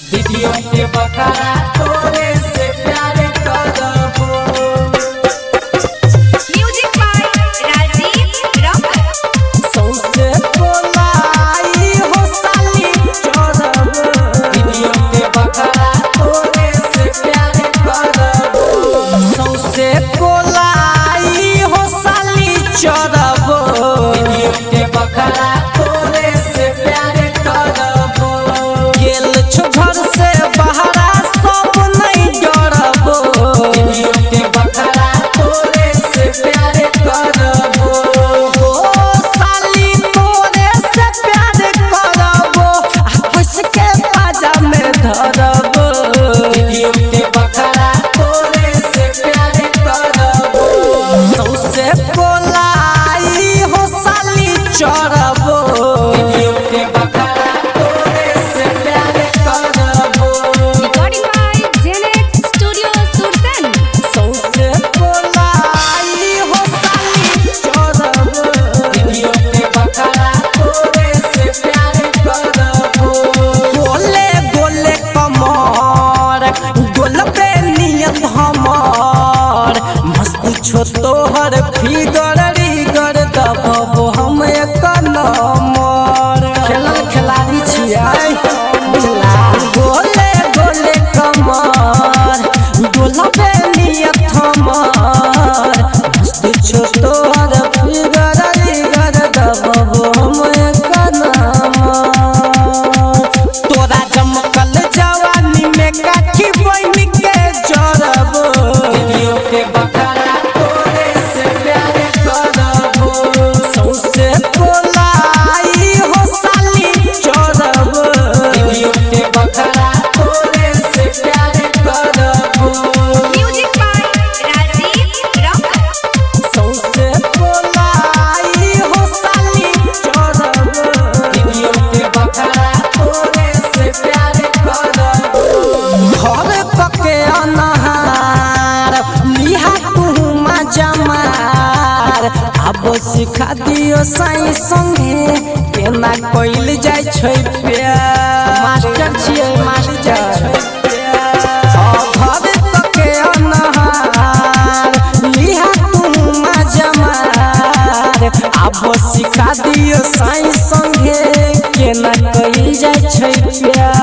Video के बखारा तोरे से प्यार करबो। Music by Rajeev Rocker. सौसे बोलाई हो साली चोरबो। वीडियो के बखारा तोरे से प्यार करबो। सौसे बोलाई हो साली चोरबो। वीडियो के बखारा तोरे से प्यार करबो। गेल छो घर से बहरा सब नहीं डरबो। वीडियो के बखारा तोरे से प्यार करबो। ओ साली तोरे से प्यार करबो। हंस के बाजा में धरबो। वीडियो के बखारा तोरे से प्यार करबो। सौसे बोलाई हो साली चोरबो। वीडियो के बखारा तोरे से प्यार करबो। रिकॉर्डिंग बाय जेनेट स्टूडियो सुरसन। सौसे बोलाई हो साली चोरबो। वीडियो के बखारा तोरे से प्यार करबो। गोले गोले कमर गोलबे नियत हमर मस्त छो तोहर फिगर रिगर दबो हम एक नंबर। खिलाड़ी छियै बुझला। गोले गोले कमर गोलबे नियत हमर मस्त छो तोहर फिगर रिगर दबो हम एक नंबर। तोरा चमकल जवानी में काठी बन के जरबो। वीडियो के बखारा तोरे से प्यार करबो। सौसे बोलाई हो साली चोरबो। वीडियो के बखारा तोरे से प्यार करबो। Music by Rajeev Rocker. सौसे बोलाई हो साली चोरबो। वीडियो के बखारा तोरे से प्यार करबो। घर पके अनहार लिहा तू मजा मार। अब सिखा दियो साई संगे केना कइल जाय छै प्यार। मास्टर छियै मास्टर। घर पके अनहार लिहा तू मजा मार। अब सिखा दियो साई संगे केना कइल जाय छै प्यार।